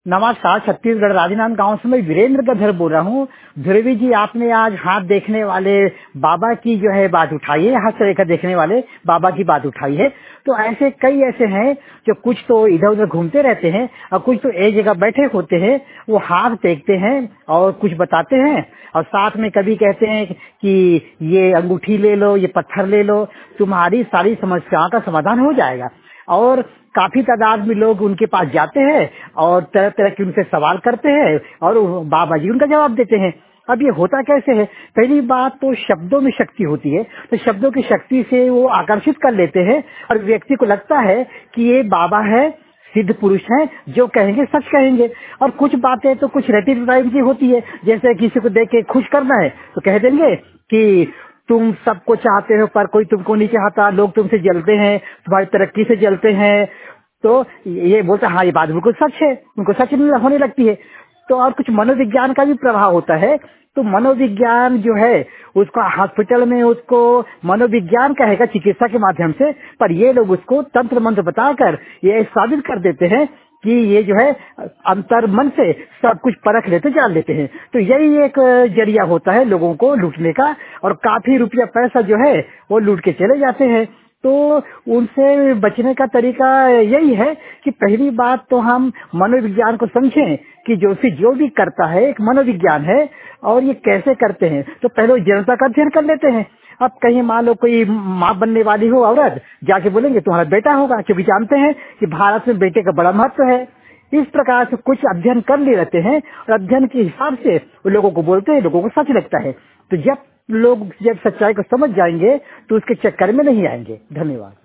नमस्कार, छत्तीसगढ़ राजनांद गांव से मैं वीरेंद्र गधर बोल रहा हूँ। ध्रुवी जी, आपने आज हाथ देखने वाले बाबा की जो है बात उठाई है, हाथ रेखा देखने वाले बाबा की बात उठाई है। तो ऐसे कई ऐसे हैं जो कुछ तो इधर उधर घूमते रहते हैं और कुछ तो एक जगह बैठे होते हैं, वो हाथ देखते हैं और कुछ बताते हैं और साथ में कभी कहते हैं कि ये अंगूठी ले लो, ये पत्थर ले लो, तुम्हारी सारी समस्याओं का समाधान हो जाएगा। और काफी तादाद में लोग उनके पास जाते हैं और तरह तरह के उनसे सवाल करते हैं और बाबा जी उनका जवाब देते हैं। अब ये होता कैसे है? पहली बात तो शब्दों में शक्ति होती है, तो शब्दों की शक्ति से वो आकर्षित कर लेते हैं और व्यक्ति को लगता है कि ये बाबा है, सिद्ध पुरुष हैं, जो कहेंगे सच कहेंगे। और कुछ बातें तो कुछ रेटिव टाइप की होती है, जैसे किसी को देख के खुश करना है तो कह देंगे कि तुम सबको चाहते हो पर कोई तुमको नहीं चाहता, लोग तुमसे जलते हैं, तुम्हारी तरक्की से जलते हैं। तो ये बोलता हाँ, ये बात बिल्कुल सच है, उनको सच होने लगती है। तो और कुछ मनोविज्ञान का भी प्रभाव होता है। तो मनोविज्ञान जो है उसको हॉस्पिटल में उसको मनोविज्ञान कहेगा चिकित्सा के माध्यम से, पर ये लोग उसको तंत्र मंत्र बताकर ये साबित कर देते हैं कि ये जो है अंतर मन से सब कुछ परख लेते जान लेते हैं। तो यही एक जरिया होता है लोगों को लूटने का और काफी रुपया पैसा जो है वो लूट के चले जाते हैं। तो उनसे बचने का तरीका यही है कि पहली बात तो हम मनोविज्ञान को समझें कि जो भी करता है एक मनोविज्ञान है और ये कैसे करते हैं। तो पहले जनता का अध्ययन कर लेते हैं। अब कहीं मान लो कोई माँ बनने वाली हो औरत, जाके बोलेंगे तुम्हारा बेटा होगा, क्योंकि जानते हैं कि भारत में बेटे का बड़ा महत्व है। इस प्रकार से कुछ अध्ययन कर ले रहते हैं और अध्ययन के हिसाब से वो लोगों को बोलते हैं, लोगों को सच लगता है। तो जब लोग जब सच्चाई को समझ जाएंगे तो उसके चक्कर में नहीं आएंगे। धन्यवाद।